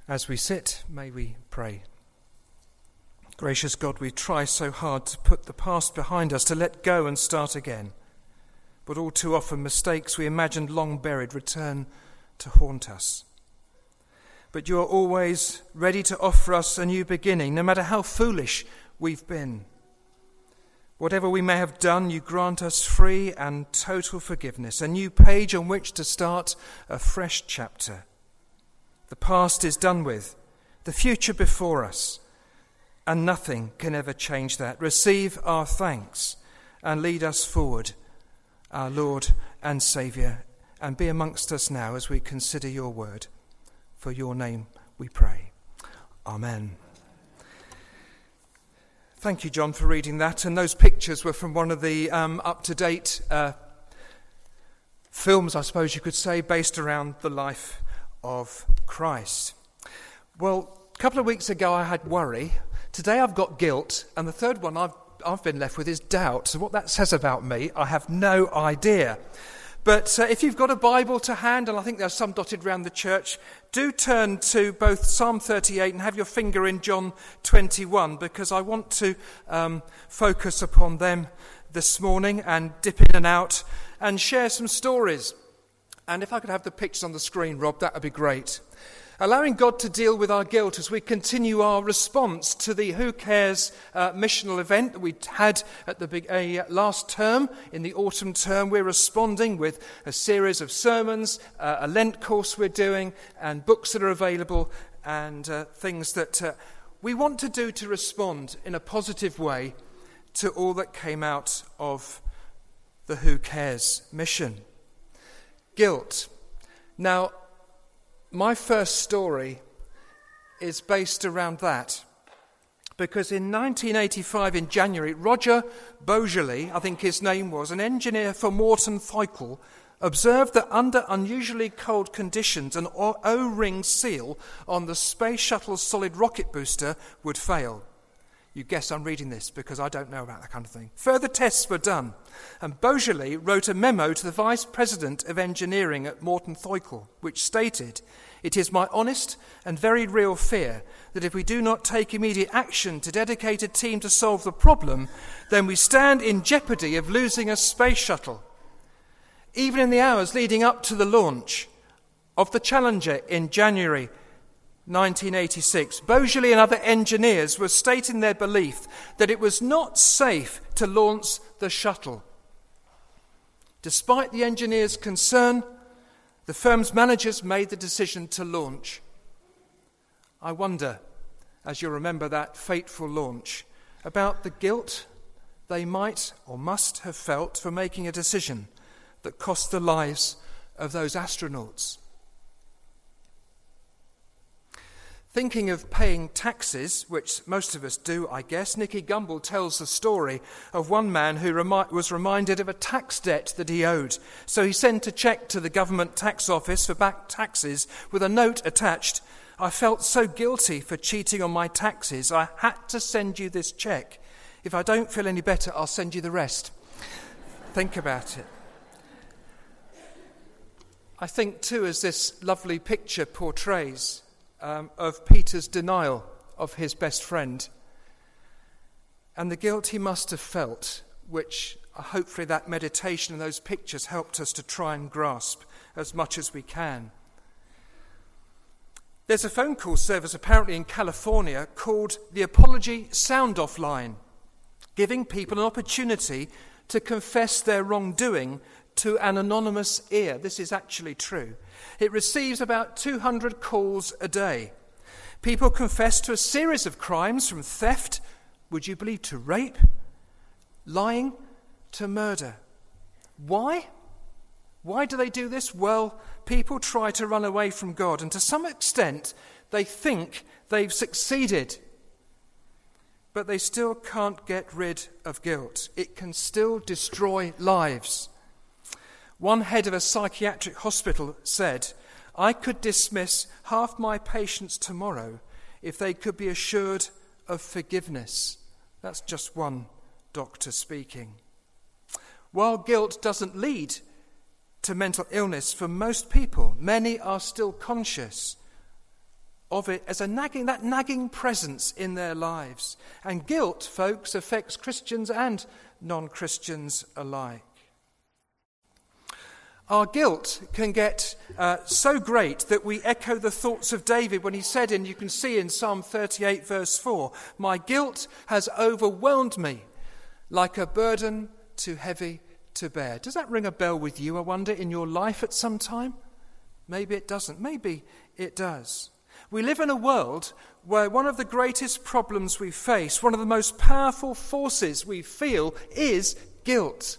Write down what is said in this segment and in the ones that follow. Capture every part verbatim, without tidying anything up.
As we sit, may we pray. Gracious God, we try so hard to put the past behind us, to let go and start again. But all too often mistakes we imagined long buried return to haunt us. But you are always ready to offer us a new beginning, no matter how foolish we've been. Whatever we may have done, you grant us free and total forgiveness, a new page on which to start a fresh chapter. The past is done with, the future before us, and nothing can ever change that. Receive our thanks and lead us forward, our Lord and Saviour, and be amongst us now as we consider your word. For your name we pray. Amen. Thank you, John, for reading that. And those pictures were from one of the um, up-to-date uh, films, I suppose you could say, based around the life of Christ. Well, a couple of weeks ago I had worry. Today I've got guilt. And the third one I've, I've been left with is doubt. So what that says about me, I have no idea. But uh, if you've got a Bible to hand, and I think there's some dotted around the church, do turn to both Psalm thirty-eight and have your finger in John twenty-one, because I want to um, focus upon them this morning and dip in and out and share some stories. And if I could have the pictures on the screen, Rob, that would be great. Allowing God to deal with our guilt as we continue our response to the Who Cares uh, missional event that we had at the big, uh, last term, in the autumn term. We're responding with a series of sermons, uh, a Lent course we're doing, and books that are available, and uh, things that uh, we want to do to respond in a positive way to all that came out of the Who Cares mission. Guilt. Now, my first story is based around that, because in nineteen eighty-five, in January, Roger Bogerley, I think his name was, an engineer for Morton Thiokol, observed that under unusually cold conditions, an O-ring seal on the Space Shuttle's solid rocket booster would fail. You guess I'm reading this because I don't know about that kind of thing. Further tests were done, and Bogerley wrote a memo to the Vice President of Engineering at Morton Thiokol, which stated, "It is my honest and very real fear that if we do not take immediate action to dedicate a team to solve the problem, then we stand in jeopardy of losing a space shuttle." Even in the hours leading up to the launch of the Challenger in January nineteen eighty-six, Bogerley and other engineers were stating their belief that it was not safe to launch the shuttle. Despite the engineers' concern, the firm's managers made the decision to launch. I wonder, as you remember that fateful launch, about the guilt they might or must have felt for making a decision that cost the lives of those astronauts. Thinking of paying taxes, which most of us do, I guess, Nicky Gumbel tells the story of one man who remi- was reminded of a tax debt that he owed. So he sent a cheque to the government tax office for back taxes with a note attached. "I felt so guilty for cheating on my taxes, I had to send you this cheque. If I don't feel any better, I'll send you the rest." Think about it. I think, too, as this lovely picture portrays, Um, of Peter's denial of his best friend and the guilt he must have felt, which uh, hopefully that meditation and those pictures helped us to try and grasp as much as we can. There's a phone call service apparently in California called the Apology Sound-Off Line, giving people an opportunity to confess their wrongdoing to an anonymous ear. This is actually true. It receives about two hundred calls a day. People confess to a series of crimes, from theft, would you believe, to rape, lying, to murder. Why? Why do they do this? Well, people try to run away from God, and to some extent they think they've succeeded. But they still can't get rid of guilt. It can still destroy lives. One head of a psychiatric hospital said, "I could dismiss half my patients tomorrow if they could be assured of forgiveness." That's just one doctor speaking. While guilt doesn't lead to mental illness for most people, many are still conscious of it as a nagging, that nagging presence in their lives. And guilt, folks, affects Christians and non-Christians alike. Our guilt can get uh, so great that we echo the thoughts of David when he said, and you can see in Psalm thirty-eight verse four, "My guilt has overwhelmed me like a burden too heavy to bear." Does that ring a bell with you, I wonder, in your life at some time? Maybe it doesn't. Maybe it does. We live in a world where one of the greatest problems we face, one of the most powerful forces we feel, is guilt.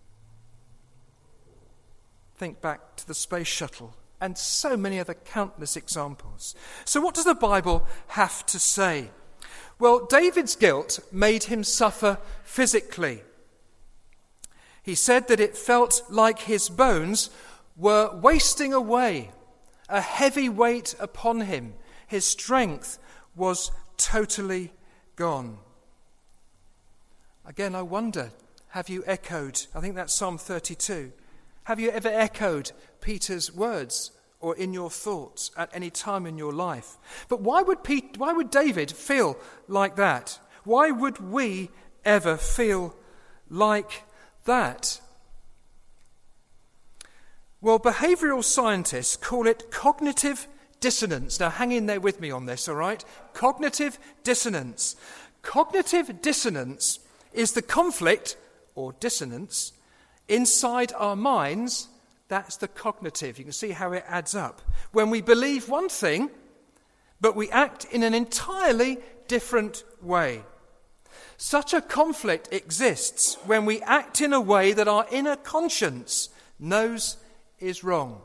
Think back to the space shuttle and so many other countless examples. So what does the Bible have to say? Well, David's guilt made him suffer physically. He said that it felt like his bones were wasting away, a heavy weight upon him. His strength was totally gone. Again, I wonder, have you echoed, I think that's Psalm thirty-two, have you ever echoed Peter's words or in your thoughts at any time in your life? But why would Pete, why would David feel like that? Why would we ever feel like that? Well, behavioural scientists call it cognitive dissonance. Now, hang in there with me on this, all right? Cognitive dissonance. Cognitive dissonance is the conflict, or dissonance, inside our minds. That's the cognitive. You can see how it adds up. When we believe one thing, but we act in an entirely different way. Such a conflict exists when we act in a way that our inner conscience knows is wrong.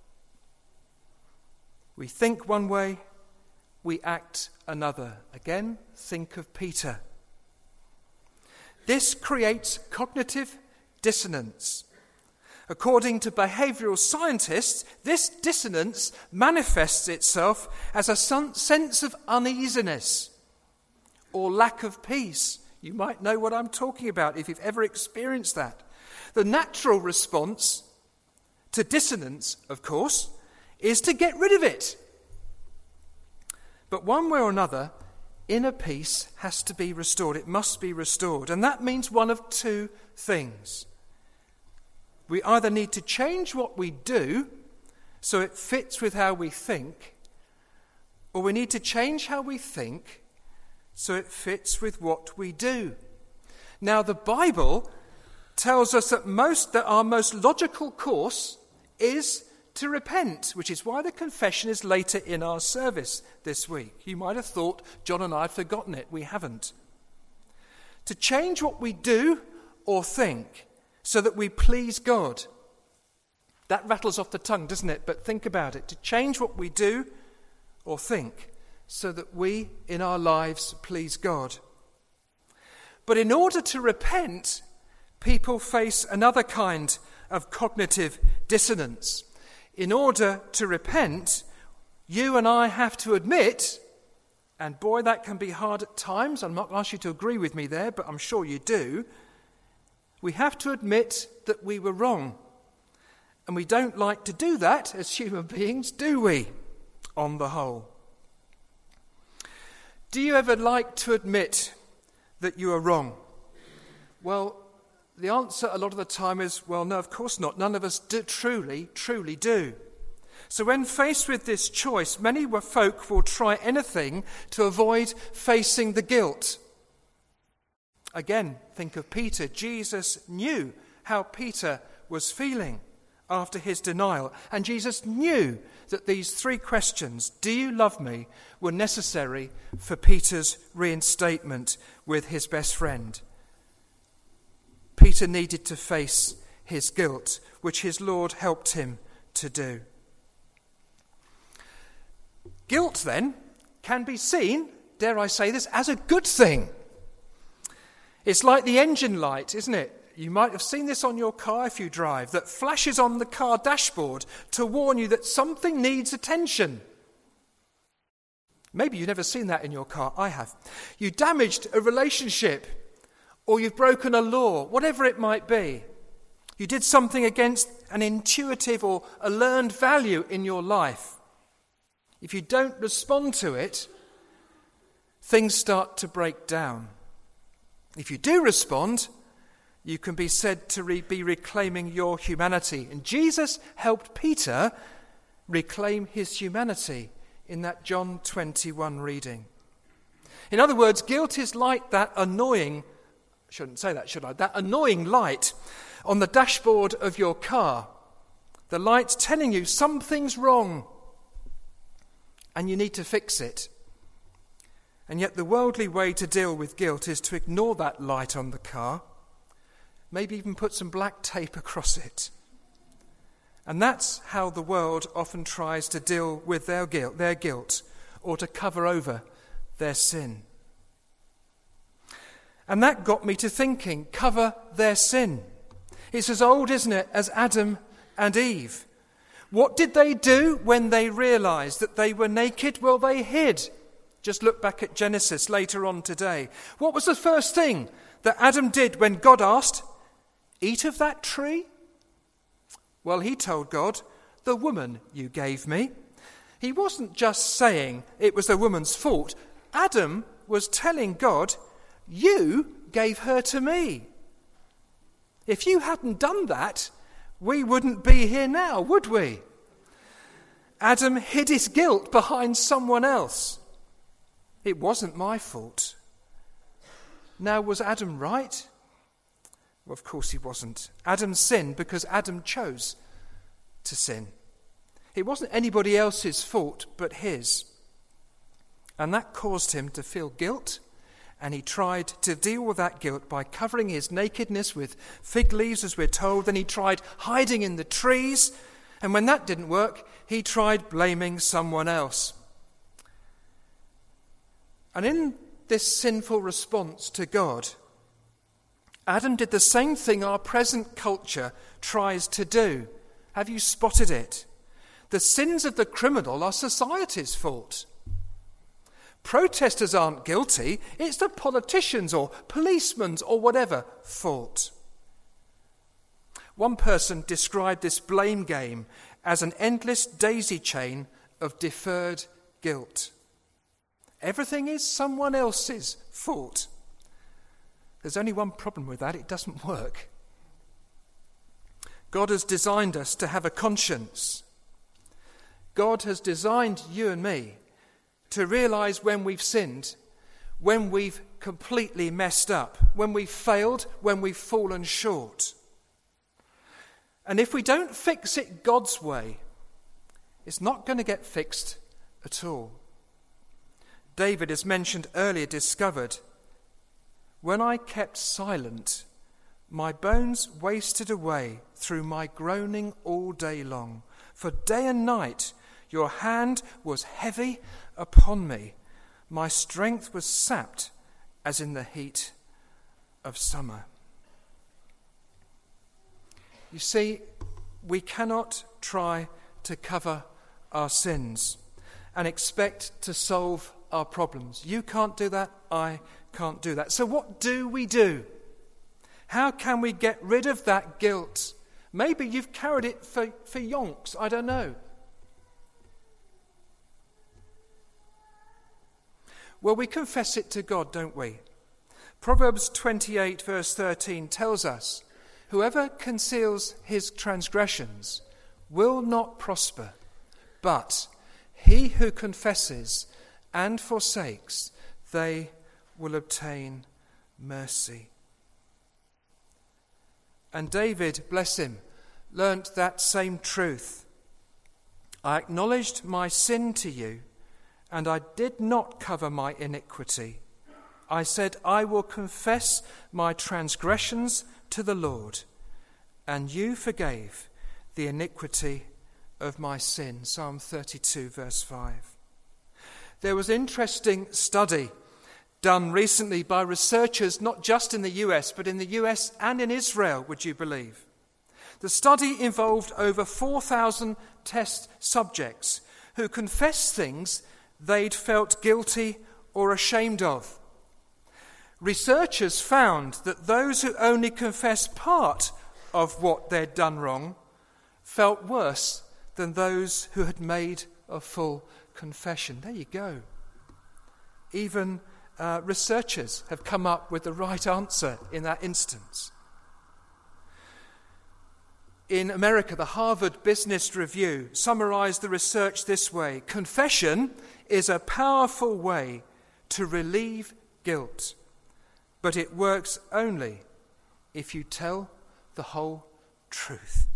We think one way, we act another. Again, think of Peter. This creates cognitive dissonance. According to behavioural scientists, this dissonance manifests itself as a sense of uneasiness or lack of peace. You might know what I'm talking about if you've ever experienced that. The natural response to dissonance, of course, is to get rid of it. But one way or another, inner peace has to be restored. It must be restored. And that means one of two things. We either need to change what we do so it fits with how we think, or we need to change how we think so it fits with what we do. Now, the Bible tells us that most that our most logical course is to repent, which is why the confession is later in our service this week. You might have thought John and I had forgotten it. We haven't. To change what we do or think so that we please God. That rattles off the tongue, doesn't it? But think about it. To change what we do or think so that we in our lives please God. But in order to repent, people face another kind of cognitive dissonance. In order to repent, you and I have to admit, and boy, that can be hard at times. I'm not going to ask you to agree with me there, but I'm sure you do. We have to admit that we were wrong. And we don't like to do that as human beings, do we? On the whole. Do you ever like to admit that you are wrong? Well, the answer a lot of the time is, well, no, of course not. None of us do, truly, truly do. So when faced with this choice, many folk will try anything to avoid facing the guilt. Again, think of Peter. Jesus knew how Peter was feeling after his denial. And Jesus knew that these three questions, do you love me, were necessary for Peter's reinstatement with his best friend. Peter needed to face his guilt, which his Lord helped him to do. Guilt, then, can be seen, dare I say this, as a good thing. It's like the engine light, isn't it? You might have seen this on your car if you drive, that flashes on the car dashboard to warn you that something needs attention. Maybe you've never seen that in your car. I have. You damaged a relationship, or you've broken a law, whatever it might be. You did something against an intuitive or a learned value in your life. if you don't respond to it, things start to break down. If you do respond, you can be said to re- be reclaiming your humanity. And Jesus helped Peter reclaim his humanity in that John twenty-one reading. In other words, guilt is like that annoying, I shouldn't say that, should I? That annoying light on the dashboard of your car. The light's telling you something's wrong and you need to fix it. And yet the worldly way to deal with guilt is to ignore that light on the car, maybe even put some black tape across it. And that's how the world often tries to deal with their guilt, their guilt, or to cover over their sin. And that got me to thinking, cover their sin. It's as old, isn't it, as Adam and Eve. What did they do when they realized that they were naked? Well, they hid. Just look back at Genesis later on today. What was the first thing that Adam did when God asked, eat of that tree? Well, he told God, the woman you gave me. He wasn't just saying it was the woman's fault. Adam was telling God, you gave her to me. If you hadn't done that, we wouldn't be here now, would we? Adam hid his guilt behind someone else. It wasn't my fault. Now, was Adam right? Well, of course he wasn't. Adam sinned because Adam chose to sin. It wasn't anybody else's fault but his. And that caused him to feel guilt, and he tried to deal with that guilt by covering his nakedness with fig leaves, as we're told. Then he tried hiding in the trees, and when that didn't work, he tried blaming someone else. And in this sinful response to God, Adam did the same thing our present culture tries to do. Have you spotted it? The sins of the criminal are society's fault. Protesters aren't guilty. It's the politicians' or policemen's or whatever fault. One person described this blame game as an endless daisy chain of deferred guilt. Everything is someone else's fault. There's only one problem with that: it doesn't work. God has designed us to have a conscience. God has designed you and me to realize when we've sinned, when we've completely messed up, when we've failed, when we've fallen short. And if we don't fix it God's way, it's not going to get fixed at all. David, as mentioned earlier, discovered, when I kept silent, my bones wasted away through my groaning all day long. For day and night your hand was heavy upon me. My strength was sapped as in the heat of summer. You see, we cannot try to cover our sins and expect to solve our problems. You can't do that. I can't do that. So what do we do? How can we get rid of that guilt? Maybe you've carried it for, for yonks. I don't know. Well, we confess it to God, don't we? Proverbs twenty-eight verse thirteen tells us, whoever conceals his transgressions will not prosper, but he who confesses and forsakes, they will obtain mercy. And David, bless him, learnt that same truth. I acknowledged my sin to you, and I did not cover my iniquity. I said, I will confess my transgressions to the Lord, and you forgave the iniquity of my sin. Psalm thirty-two verse five. There was an interesting study done recently by researchers not just in the U S, but in the U S and in Israel, would you believe? The study involved over four thousand test subjects who confessed things they'd felt guilty or ashamed of. Researchers found that those who only confessed part of what they'd done wrong felt worse than those who had made a full confession. There you go. Even uh, researchers have come up with the right answer in that instance. In America, the Harvard Business Review summarized the research this way: confession is a powerful way to relieve guilt, but it works only if you tell the whole truth.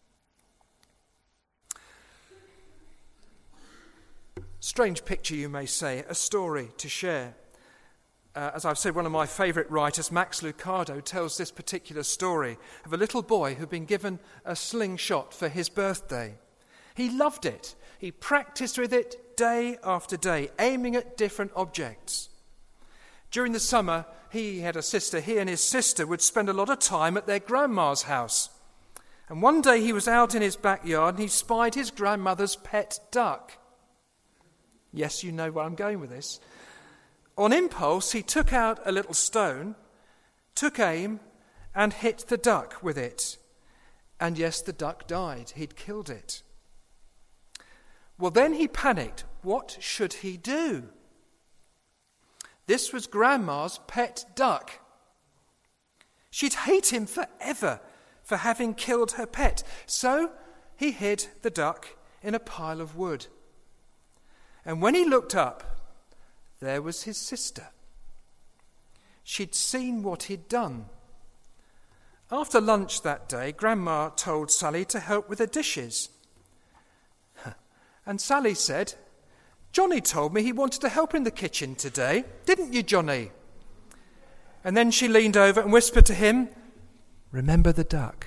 Strange picture, you may say, a story to share. Uh, as I've said, one of my favourite writers, Max Lucado, tells this particular story of a little boy who'd been given a slingshot for his birthday. He loved it. He practiced with it day after day, aiming at different objects. During the summer, he had a sister. He and his sister would spend a lot of time at their grandma's house. And one day he was out in his backyard and he spied his grandmother's pet duck. Yes, you know where I'm going with this. On impulse, he took out a little stone, took aim, and hit the duck with it. And yes, the duck died. He'd killed it. Well, then he panicked. What should he do? This was Grandma's pet duck. She'd hate him forever for having killed her pet. So he hid the duck in a pile of wood. And when he looked up, there was his sister. She'd seen what he'd done. After lunch that day, Grandma told Sally to help with the dishes. And Sally said, "Johnny told me he wanted to help in the kitchen today. Didn't you, Johnny?" And then she leaned over and whispered to him, "Remember the duck."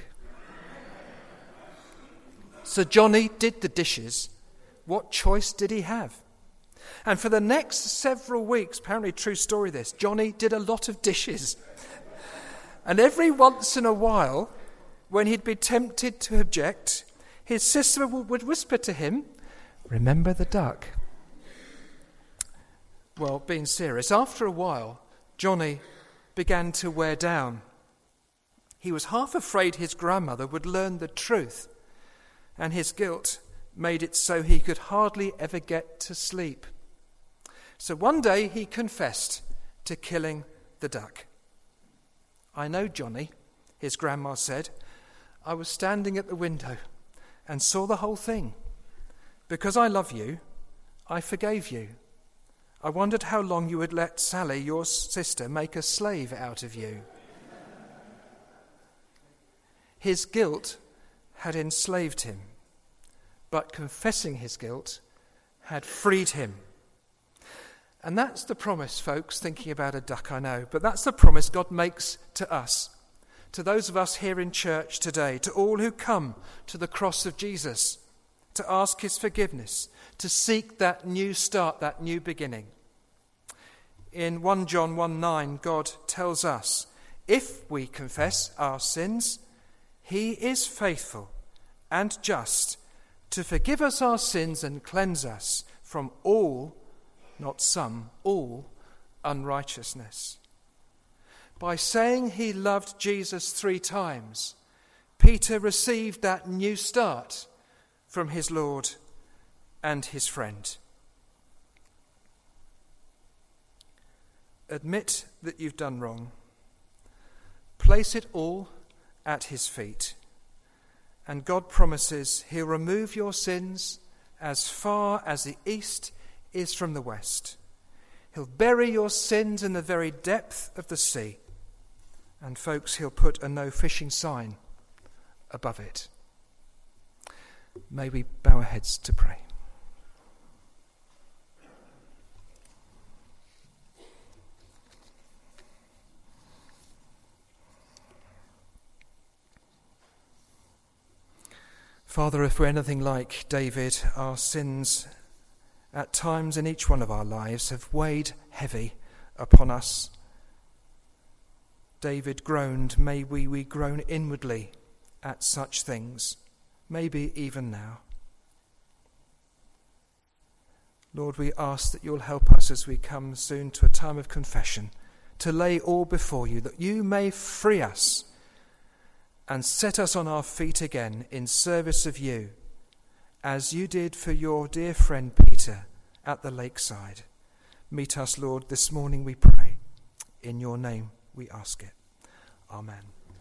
So Johnny did the dishes. What choice did he have? And for the next several weeks, apparently true story this, Johnny did a lot of dishes. And every once in a while, when he'd be tempted to object, his sister would whisper to him, "Remember the duck." Well, being serious, after a while, Johnny began to wear down. He was half afraid his grandmother would learn the truth, and his guilt made it so he could hardly ever get to sleep. So one day he confessed to killing the duck. "I know, Johnny," his grandma said. "I was standing at the window and saw the whole thing. Because I love you, I forgave you. I wondered how long you would let Sally, your sister, make a slave out of you." His guilt had enslaved him, but confessing his guilt had freed him. And that's the promise, folks, thinking about a duck, I know, but that's the promise God makes to us, to those of us here in church today, to all who come to the cross of Jesus, to ask his forgiveness, to seek that new start, that new beginning. In First John one nine, God tells us, if we confess our sins, he is faithful and just to forgive us our sins and cleanse us from all, not some, all unrighteousness. By saying he loved Jesus three times, Peter received that new start from his Lord and his friend. Admit that you've done wrong. Place it all at his feet. And God promises he'll remove your sins as far as the east is from the west. He'll bury your sins in the very depth of the sea. And folks, he'll put a no fishing sign above it. May we bow our heads to pray. Father, if we're anything like David, our sins at times in each one of our lives have weighed heavy upon us. David groaned, may we, we groan inwardly at such things, maybe even now. Lord, we ask that you'll help us as we come soon to a time of confession, to lay all before you, that you may free us and set us on our feet again in service of you, as you did for your dear friend Peter at the lakeside. Meet us, Lord, this morning, we pray. In your name we ask it. Amen.